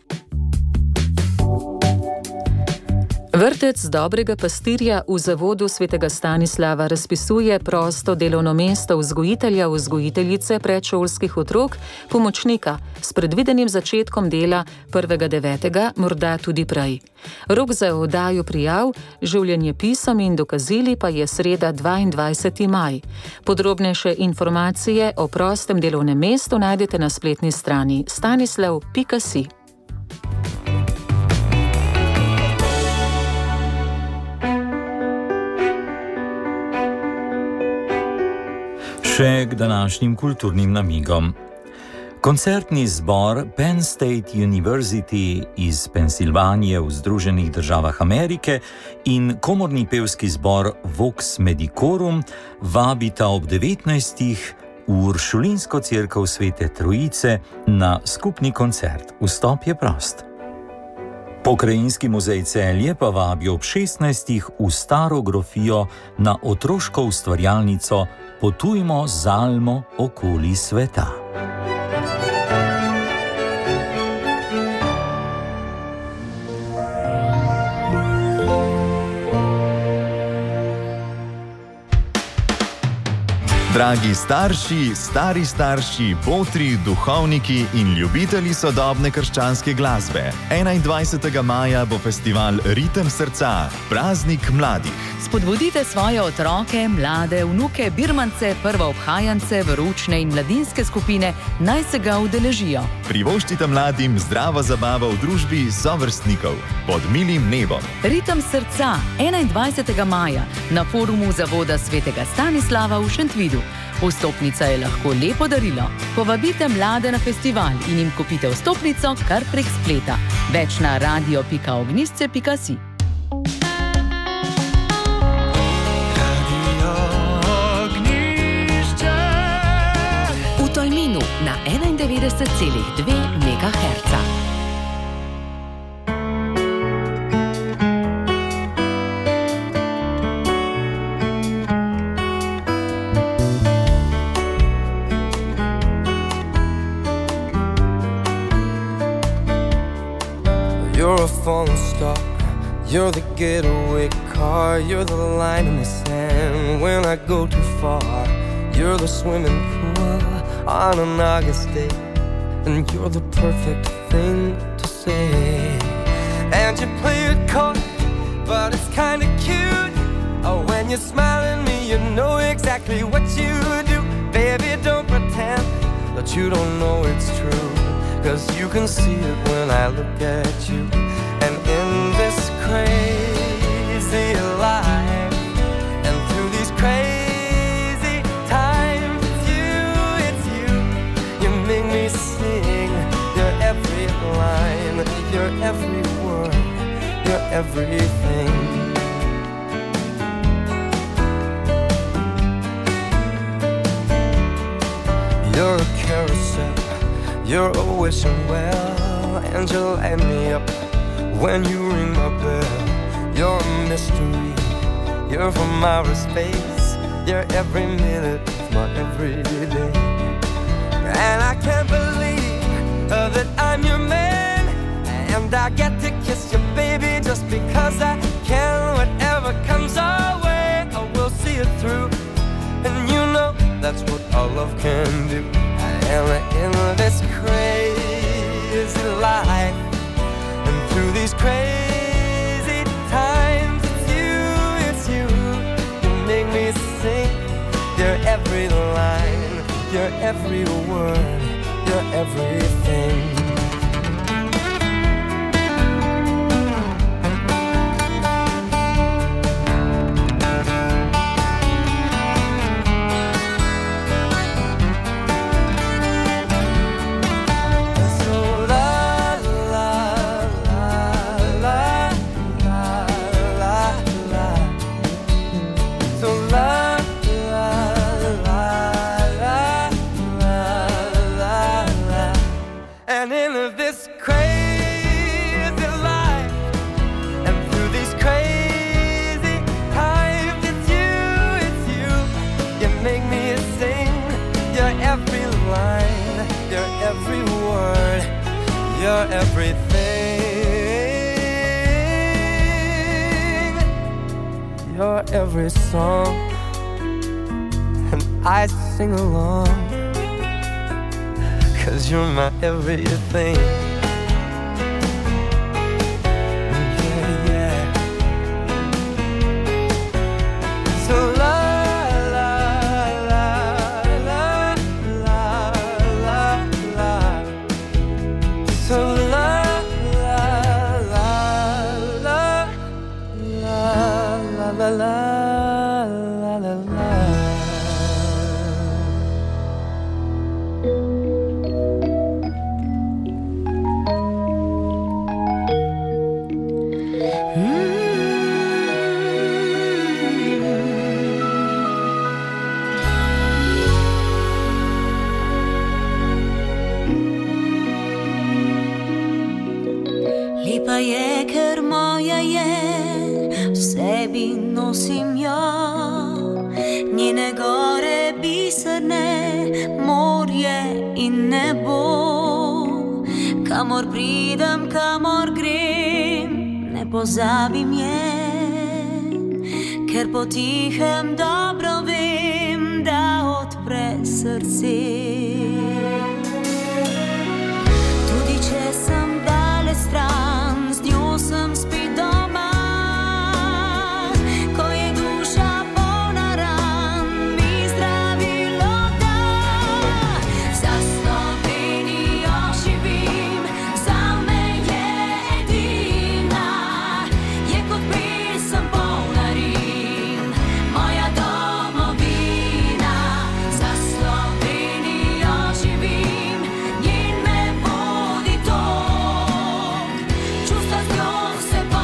Vrtec Dobrega pastirja v zavodu svetega Stanislava razpisuje prosto delovno mesto vzgojitelja vzgojiteljice predšolskih otrok, pomočnika, s predvidenim začetkom dela prvega devetega, morda tudi prej. Rok za oddajo prijav, življenjepisom in dokazili pa je sreda dvaindvajseti maj. Podrobnejše informacije o prostem delovnem mestu najdete na spletni strani stanislav pika si. Še k današnjim kulturnim namigom. Koncertni zbor Penn State University iz Pensilvanije v Združenih državah Amerike in komorni pevski zbor Vox Medicorum vabita ob devetnajstih v Uršulinsko cerkev Svete Trojice na skupni koncert. Vstop je prost. Pokrajinski muzej Celje pa vabi ob šestnajstih v Staro grofijo na otroško ustvarjalnico Potujmo z Almo okoli sveta. Dragi starši, stari starši, botri, duhovniki in ljubitelji sodobne krščanske glasbe. enaindvajsetega maja bo festival Ritem srca, praznik mladih. Spodbudite svoje otroke, mlade, vnuke, birmance, prvoobhajance, veroučne in mladinske skupine, naj se ga udeležijo. Privoščite mladim zdravo zabavo v družbi sovrstnikov pod milim nebom. Ritem srca, enaindvajsetega maja na forumu Zavoda svetega Stanislava v Šentvidu. Vstopnica je lahko lepo darilo. Povabite mlade na festival in jim kupite vstopnico kar prek spleta. Več na radio pika ognjišče pika si. V Tolminu na enaindevetdeset celih dve megaherca. You're a falling star, you're the getaway car, you're the line in the sand when I go too far. You're the swimming pool on an August day, and you're the perfect thing to say. And you play it cold, but it's kinda cute. Oh, when you smile at me, you know exactly what you do. Baby, don't pretend that you don't know it's true. 'cause you can see it when I look at you. And in this crazy life, and through these crazy times, it's you, it's you. You make me sing your every line, your every word, your everything. You're a carousel, you're a wishing well, and you light me up when you ring my bell. You're a mystery, you're from outer space, you're every minute of my everyday. And I can't believe uh, that I'm your man, and I get to kiss you, baby, just because I can. Whatever comes our way, I will see it through, and you know that's what our love can do. And in this crazy life, and through these crazy times, it's you, it's you. You make me sing your every line, your every word, your everything. You're everything. You're every song, and I sing along, 'cause you're my everything. Yeah, yeah. So la la la la la la la. So la la la la la la la la la la. Lepa je, ker moja je, v sebi nosim jo, njene gore biserne, morje in nebo. Kamor pridem, kamor grem, ne pozabim je, ker potihem dobro vem, da odpre srce. Tudi če sem daleč stran, z njo sem spet doma. Ko je duša polna ran, mi zdravilo da. Za Slovenijo živim, zame je edina. Je kot pesem polna rim, moja domovina. Za Slovenijo živim, njen me vodi tok, čustva z njo se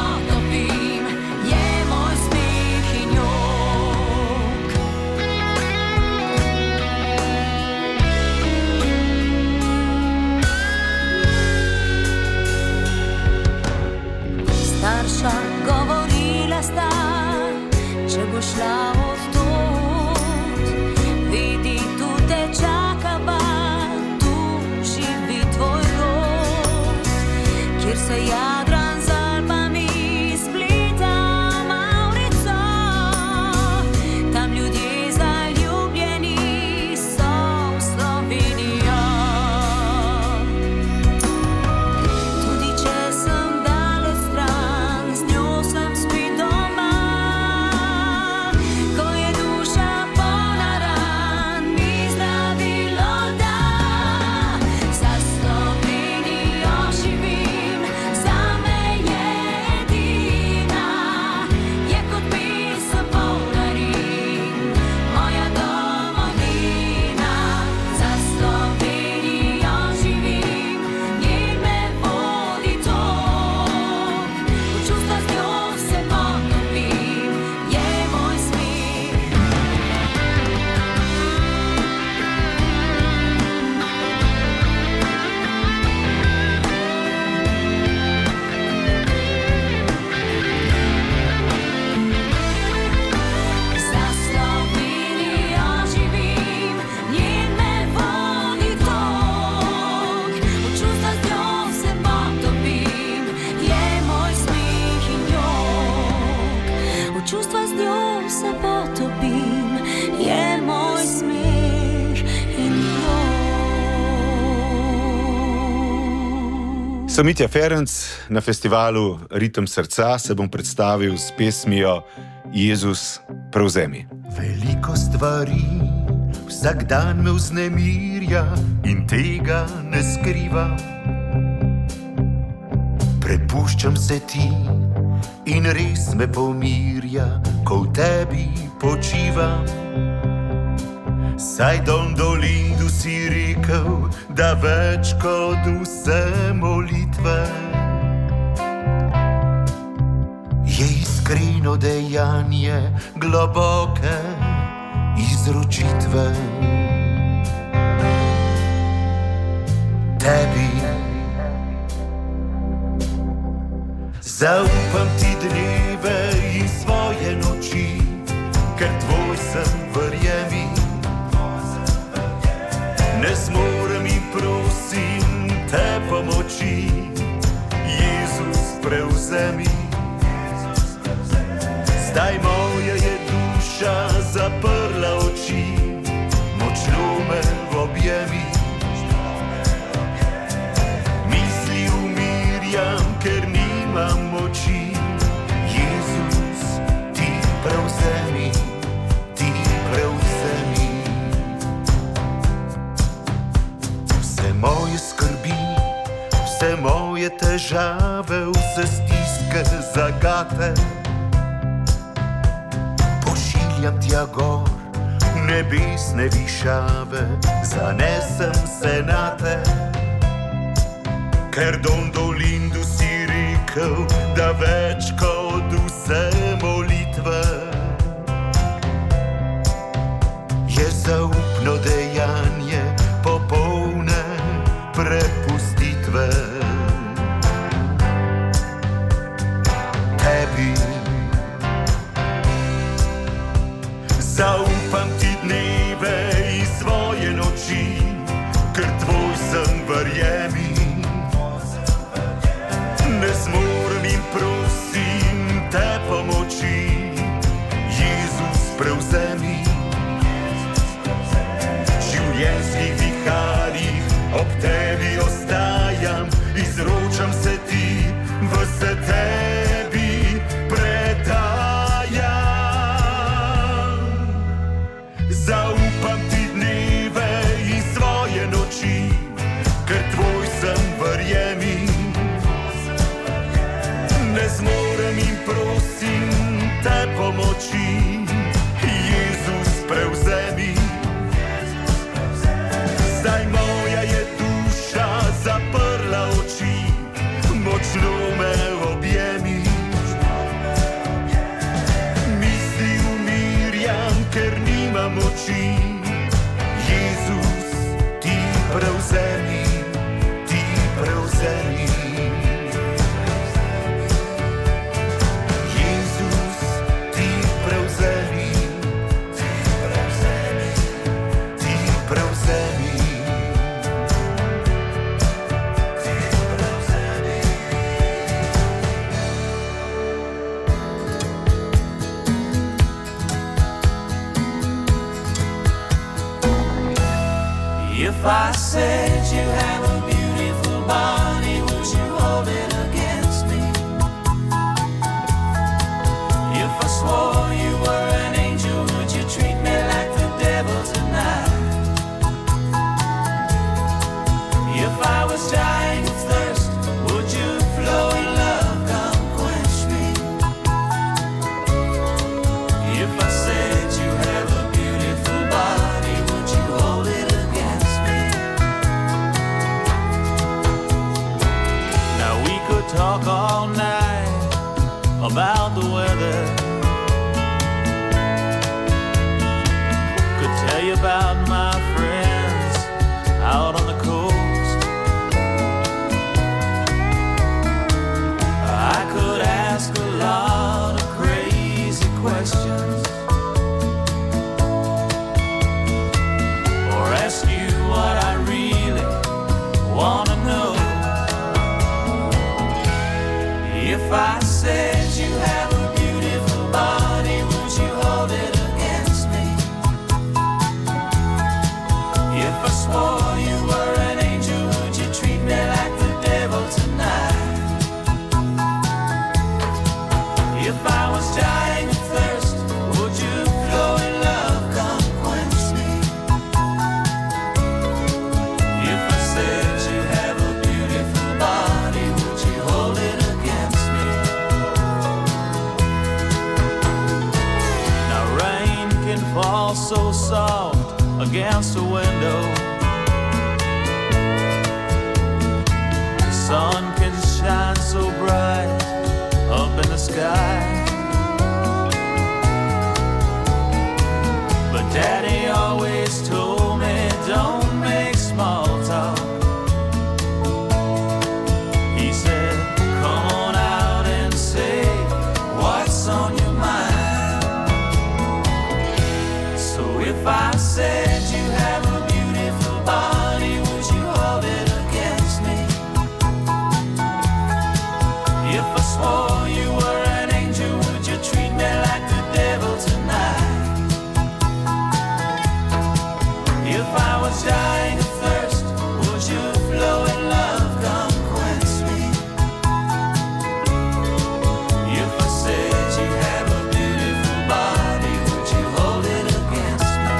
Sem Mitja Ferenc, na festivalu Ritem srca se bom predstavil s pesmijo Jezus, prevzemi. Veliko stvari vsak dan me vznemirja in tega ne skrivam. Prepuščam se ti in res me pomirja, ko v tebi počivam. Saj Don Dolindu si rekel, da več kot vse molitve je iskreno dejanje globoke izročitve. Tebi zaupam ti dneve in svoje noči, ker tvoj sem, verjemi. Ne zmorem in prosim te pomoči, Jezus, prevzemi. Zdaj moja je duša zaprla oči, močno me objemi. Misli umirjam, ker nimam moči, Jezus, ti prevzemi, ti prevzemi. Vse moje skrbi, vse moje težave, vse stiske, zagate pošiljam tja gor, nebesne višave, zanesem se na te. Ker Don Dolindu si rekel, da več kot vse molitve je zaupno dejanje popolne prepustitve. Tebi zaupam ti dneve in svoje noči, ker tvoj sem, verjemi. Ne zmorem in prosim te pomoči, Jezus, prevzemi. Življenjskih viharjih ob tebi ostajam, izročam se ti, vse tebi predajam. Zaupam ti dneve in svoje noči, ker tvoj sem, verjemi. Ne zmorem in prosim te pomoči, Jezus, prevzemi. Zdaj moja je duša zaprla oči, močno me objemi. Misli umirjam, ker nimam moči, Jezus, ti prevzemi, ti prevzemi. If I said you have a beautiful body, would you hold it against me? If I swore you were an angel, would you treat me like the devil tonight? If I was dying of thirst, would you flow in love, come quench me? If I said you have a beautiful body, would you hold it against me? fall so soft against the window. Sun can shine so bright up in the sky, but Daddy always told me don't make small talk. He said come on out and say what's on your mind. So if I said you have a beautiful body, would you hold it against me? If I swore you were an angel, would you treat me like the devil tonight? If I was dying of thirst, would you flow in love, come quench me? If I said you have a beautiful body, would you hold it against me?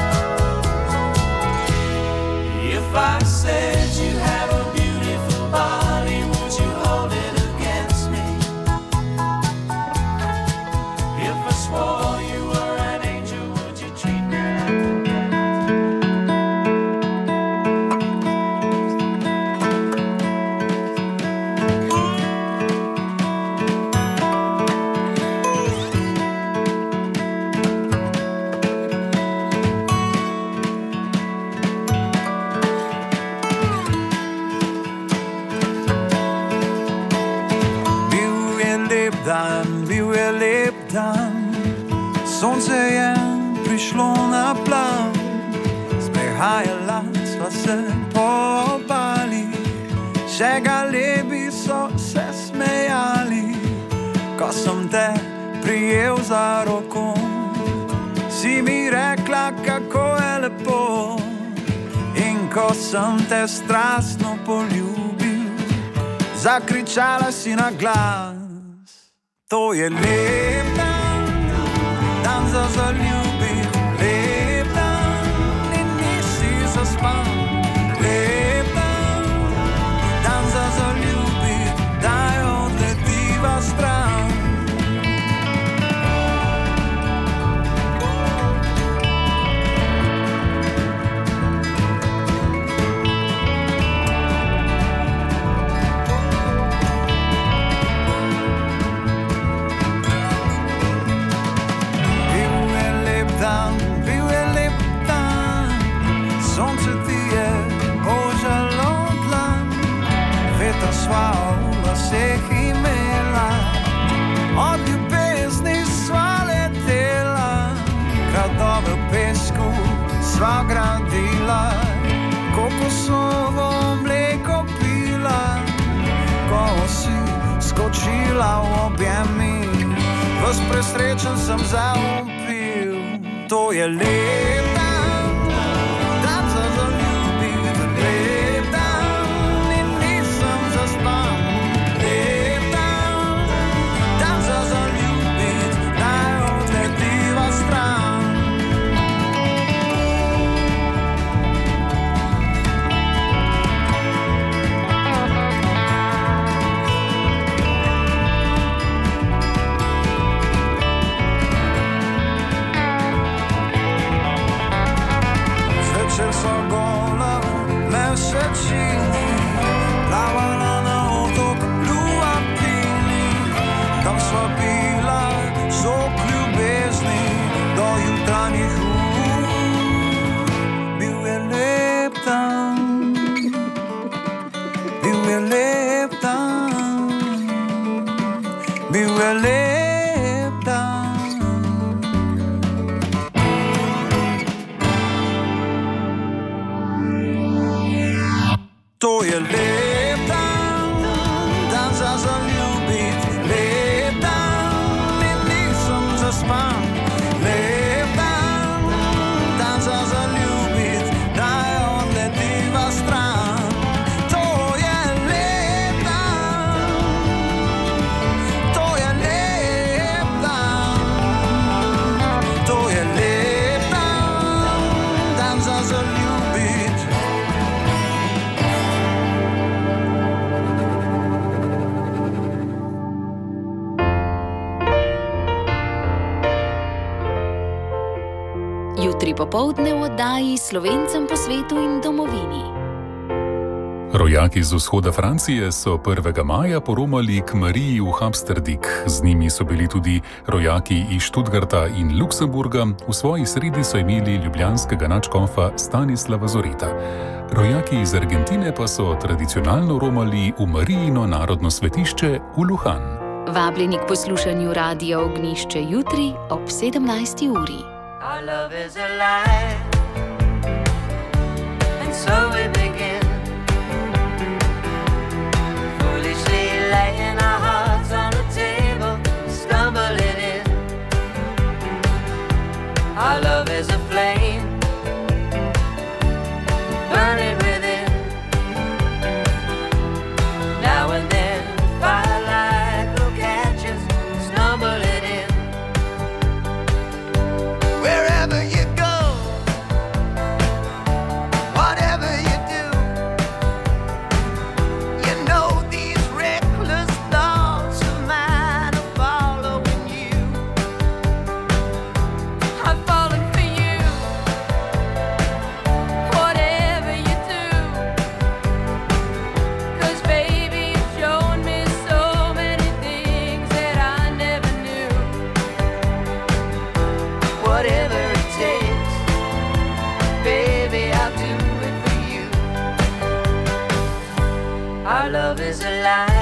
If I said you have a beautiful body, would you hold it against me? If I swore you were an angel, would you treat me like Bil je lep dan, bil je lep dan, sonce je prišlo na plan, sprehajala sva se po obali, še galebi so se smejali, ko sem te prijel za roko, si mi rekla, kako je lepo, in ko sem te strastno poljubil, zakričala si na glas. To je lep dan, dan za zaljubiti, lep dan in nisi zaspan. Lep dan, dan za zaljubiti, daj odletiva stran. Dan, bil je lep dan, sonce ti je ožalo dlan, veter sva v laseh imela, od ljubezni sva letela, gradove v pesku sva gradila, kokosovo mleko pila, ko si skočila v objemi, ves presrečen sem zaupil. To je lep dan, dan za zaljubiti, lep dan in nisem zaspan. Lep dan, dan za zaljubiti, naj odletiva stran. Zvečer so gola mesečini, plavala na otok Luapini, tam sva bila sok ljubezni do jutranjih ur. Bil je lep dan, bil je lep dan, bil je lep dan. To je lep dan, dan za zaljubiti, lep dan in nisem zaspan. Lep dan, dan za zaljubiti, naj odletiva stran. To je lep dan, to je lep dan, to je lep dan, dan za zaljubiti. Jutri popoldne v oddaji Slovencem po svetu in domovini. Rojaki z vzhoda Francije so prvega maja poromali k Mariji v Habsterdik. Z njimi so bili tudi rojaki iz Študgarta in Luksemburga, v svoji sredi so imeli ljubljanskega nadškofa Stanislava Zoreta. Rojaki iz Argentine pa so tradicionalno romali v Marijino narodno svetišče v Luhan. Vabljeni k poslušanju Radia Ognjišče jutri ob sedemnajsti uri. Our love is alive, and so we begin. Foolishly laying our hearts on the table, stumbling in. Our love is a flame, burning within. Now and then, firelight will catch us, stumbling in. Wherever you go, whatever you do, you know these reckless thoughts of mine are following you. I'm falling for you, whatever you do. 'Cause baby, you've shown me so many things that I never knew. Whatever it takes, baby, I'll do it for you. Our love is alive.